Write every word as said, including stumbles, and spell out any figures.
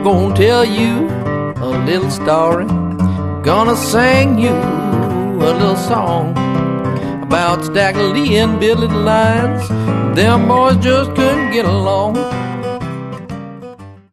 gonna tell you a little story. Gonna sing you a little song about Stagger Lee and Billy Lyons. Them boys just couldn't get along.